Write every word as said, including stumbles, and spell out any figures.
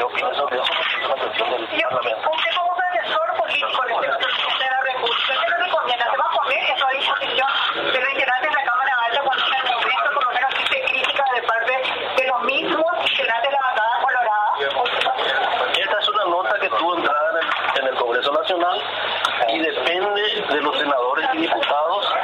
opines sobre eso? Es una cuestión del Yo, Parlamento. usted como un asesor político de la Presidencia de la República, ¿qué le recomienda? ¿Se va a poner eso a disposición de los integrantes de la Cámara Alta cuando en el momento por lo menos existe crítica de parte de los mismos integrantes de la bancada colorada? Esta es una nota que tuvo entrada en el, en el Congreso Nacional y depende de los senadores y diputados